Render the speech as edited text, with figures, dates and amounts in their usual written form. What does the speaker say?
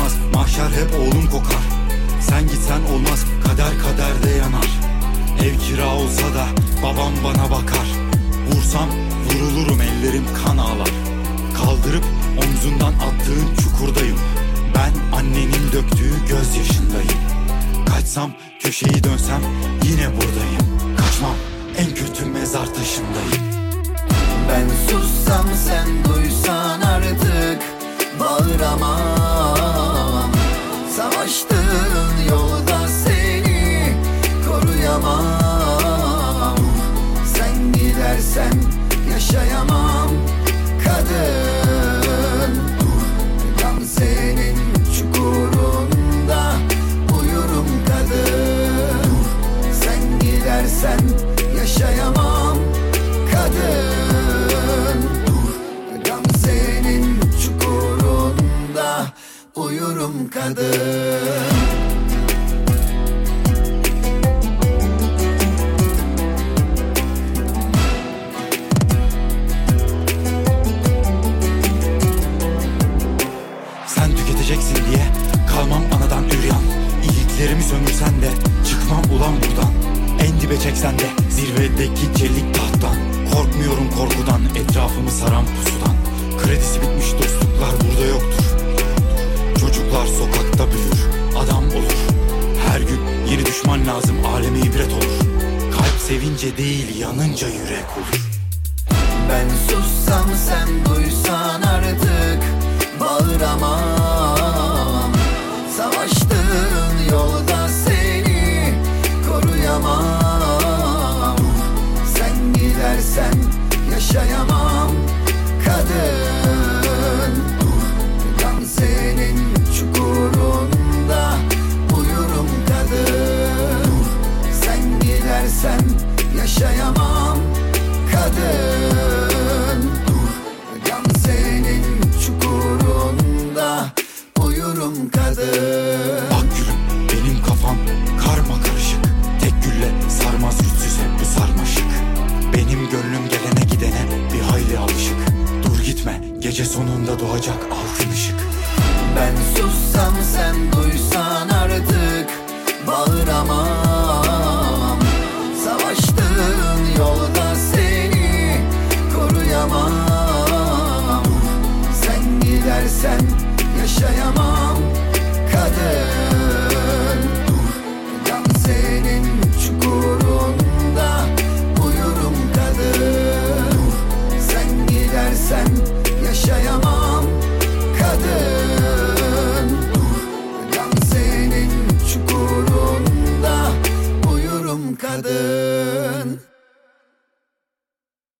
olmaz, mahşer hep oğlum kokar. Sen gitsen olmaz, kader kaderde yanar. Ev kira olsa da babam bana bakar. Vursam vurulurum, ellerim kan ağlar. Kaldırıp omzundan attığın çukurdayım. Ben annenin döktüğü gözyaşındayım. Kaçsam, köşeyi dönsem yine buradayım. Kaçmam, en kötü mezar taşındayım. Ben sussam sen duysan artık bağıramam. Savaştığın yolda seni koruyamam. Sen gidersen yaşayamam kadın. Gamze'nin çukurunda uyurum kadın. Sen gidersen yaşayamam kadın. Gamze'nin çukurunda uyurum kadın. Sen tüketeceksin diye kalmam anadan üryan. İyiliklerimi sömürsen de çıkmam ulan buradan. En dibe çeksen de zirvedeki çelik tahttan. Korkmuyorum korkudan, etrafımı saran pusudan. Kredisi bitmiş dostluklar burada yoktur. Çocuklar sokakta büyür, adam olur. Her gün yeni düşman lazım, aleme ibret olur. Kalp sevince değil, yanınca yürek olur. Ben sussam sen duysan artık bağıramam.